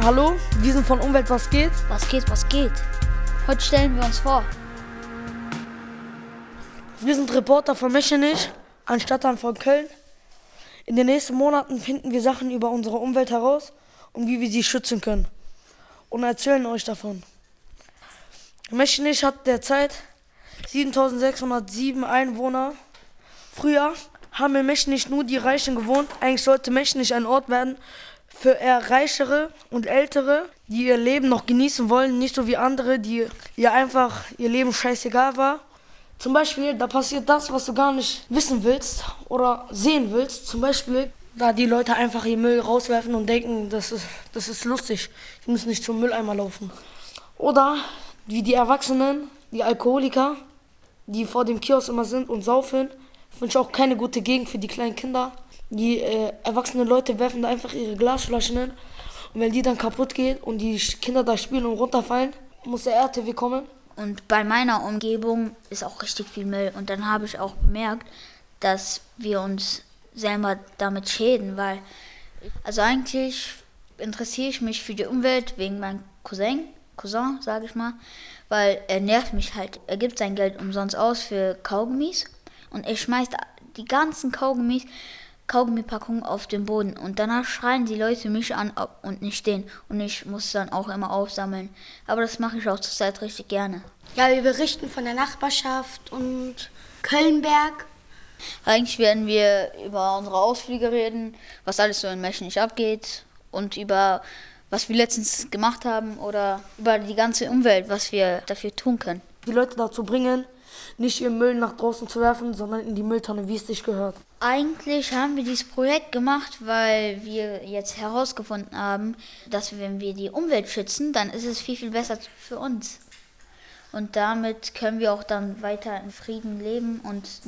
Hallo, wir sind von Umwelt, was geht? Was geht, was geht? Heute stellen wir uns vor. Wir sind Reporter von Mechenich, ein Stadtteil von Köln. In den nächsten Monaten finden wir Sachen über unsere Umwelt heraus und wie wir sie schützen können. Und erzählen euch davon. Mechenich hat derzeit 7607 Einwohner. Früher haben in Mechenich nur die Reichen gewohnt. Eigentlich sollte Mechenich ein Ort werden für eher Reichere und Ältere, die ihr Leben noch genießen wollen, nicht so wie andere, die ihr Leben scheißegal war. Zum Beispiel, da passiert das, was du gar nicht wissen willst oder sehen willst. Zum Beispiel, da die Leute einfach ihr Müll rauswerfen und denken, das ist lustig, die müssen nicht zum Mülleimer laufen. Oder wie die Erwachsenen, die Alkoholiker, die vor dem Kiosk immer sind und saufen. Finde ich auch keine gute Gegend für die kleinen Kinder. Die erwachsenen Leute werfen da einfach ihre Glasflaschen hin. Und wenn die dann kaputt geht und die Kinder da spielen und runterfallen, muss der RTW kommen. Und bei meiner Umgebung ist auch richtig viel Müll. Und dann habe ich auch bemerkt, dass wir uns selber damit schäden, weil, also eigentlich interessiere ich mich für die Umwelt wegen meinem Cousin, sage ich mal, weil er nervt mich halt. Er gibt sein Geld umsonst aus für Kaugummis und er schmeißt die ganzen Kaugummipackungen auf den Boden und danach schreien die Leute mich an und nicht den und ich muss dann auch immer aufsammeln. Aber das mache ich auch zurzeit richtig gerne. Ja, wir berichten von der Nachbarschaft und Kölnberg. Eigentlich werden wir über unsere Ausflüge reden, was alles so in Mechenich abgeht und über was wir letztens gemacht haben oder über die ganze Umwelt, was wir dafür tun können. Die Leute dazu bringen, nicht ihren Müll nach draußen zu werfen, sondern in die Mülltonne, wie es sich gehört. Eigentlich haben wir dieses Projekt gemacht, weil wir jetzt herausgefunden haben, dass wenn wir die Umwelt schützen, dann ist es viel, viel besser für uns. Und damit können wir auch dann weiter in Frieden leben und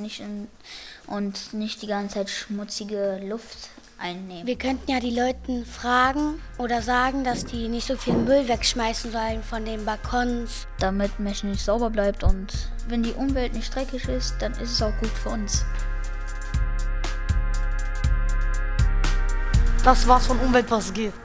nicht die ganze Zeit schmutzige Luft einnehmen. Wir könnten ja die Leute fragen oder sagen, dass die nicht so viel Müll wegschmeißen sollen von den Balkons. Damit Mechenich sauber bleibt und wenn die Umwelt nicht dreckig ist, dann ist es auch gut für uns. Das war's von Umwelt, was geht.